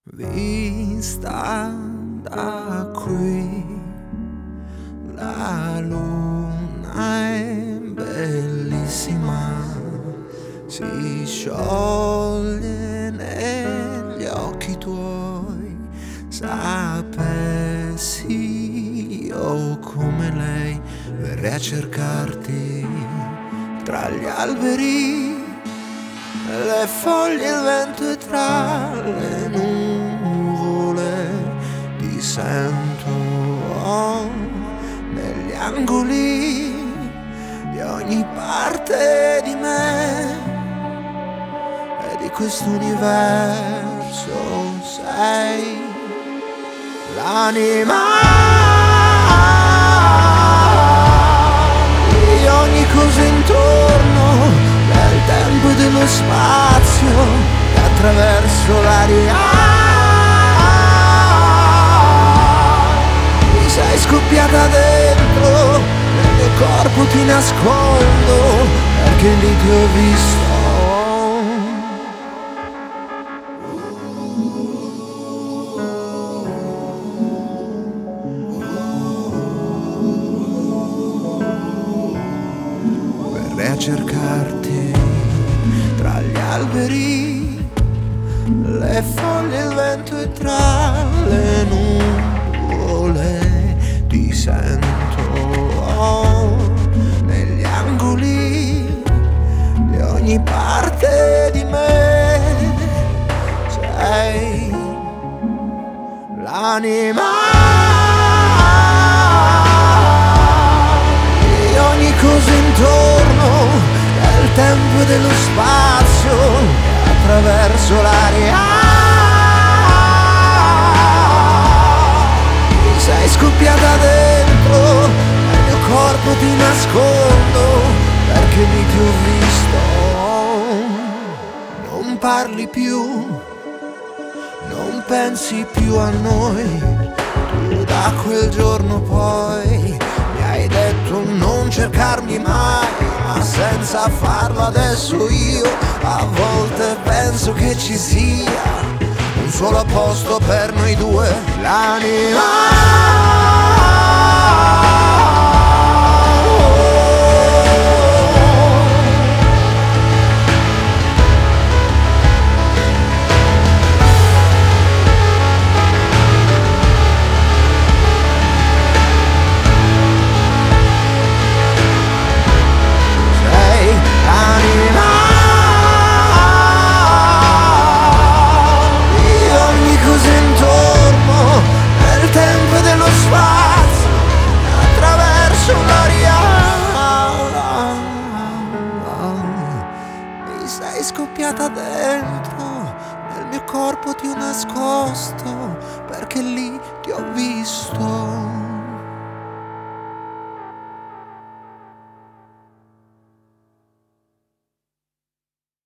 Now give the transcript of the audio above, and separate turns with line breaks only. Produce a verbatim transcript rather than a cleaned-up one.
Vista da qui, la luna è bellissima, si scioglie negli occhi tuoi. Sapessi io come lei verrei a cercarti tra gli alberi, le foglie, il vento e tra le nuvole. Ti sento oh, negli angoli di ogni parte di me e di quest'universo. Sei l'anima di ogni cosa intorno, del tempo e dello spazio, e attraverso l'aria mi sei scoppiata dentro, nel mio corpo ti nascondo, perché lì ti ho visto. Verrei a cercarti tra gli alberi, le foglie, il vento e tra le nuvole. Ti sento oh, negli angoli di ogni parte di me. Sei l'anima di ogni cosa intorno, del tempo e dello spazio, e attraverso l'aria mi sei scoppiata dentro, nel mio corpo ti nascondo, perché lì ti ho visto. Non parli più, non pensi più a noi, tu da quel giorno poi mi hai detto non cercarmi mai, ma senza farlo adesso io a volte penso che ci sia un solo posto per noi due. L'anima sei scoppiata dentro, nel mio corpo ti ho nascosto, perché lì ti ho visto.